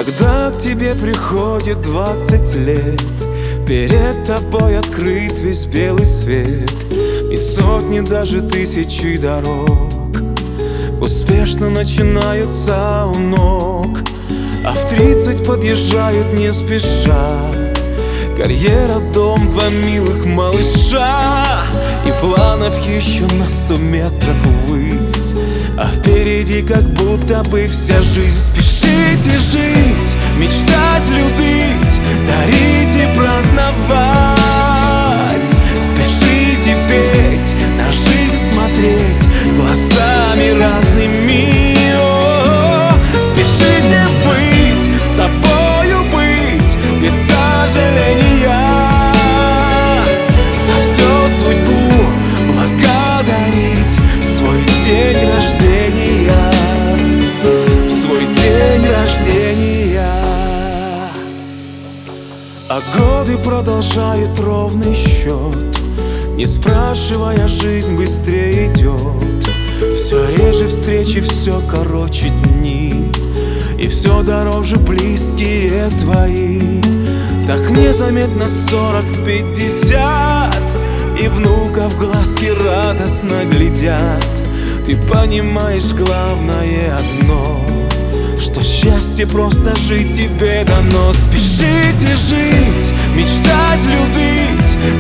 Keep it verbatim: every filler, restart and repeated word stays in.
Когда к тебе приходит двадцать лет, перед тобой открыт весь белый свет, и сотни, даже тысячи дорог успешно начинаются у ног. А в тридцать подъезжают не спеша карьера, дом, два милых малыша, и планов еще на сто метров ввысь, а впереди как будто бы вся жизнь. Спешите жить, мечтать, любить, дарить и праздновать. Спешите петь, на жизнь смотреть глазами разными. О, спешите быть, собою быть, без сожаления. За все судьбу благодарить в свой день рождения, в свой день рождения. А годы продолжают ровный счет, не спрашивая, жизнь быстрее идет. Все реже встречи, все короче дни, и все дороже близкие твои. Так незаметно сорок, пятьдесят, и внуков глазки радостно глядят. Ты понимаешь главное одно, что счастье просто жить тебе дано. Спешите жить, мечтать, любить,